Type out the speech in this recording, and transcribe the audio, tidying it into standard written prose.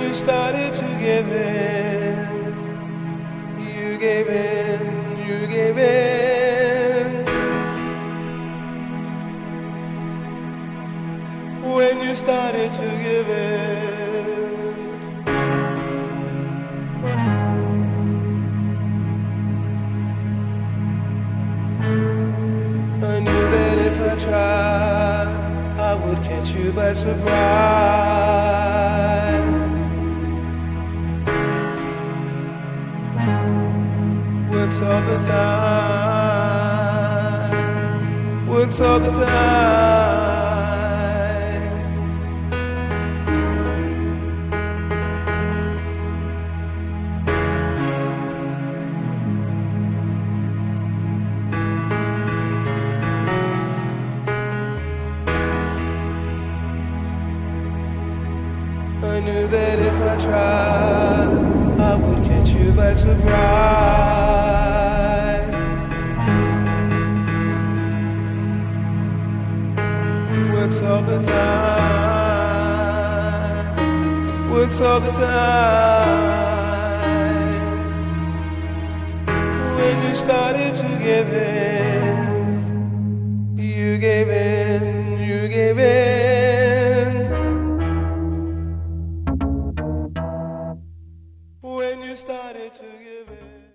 you started to give in, you gave in, you gave in. When you started to give in, I knew that if I tried, I would catch you by surprise. Works all the time, works all the time. I knew that if I tried, I would catch you by surprise. Works all the time, works all the time. When you started to give in, you gave in, you gave in.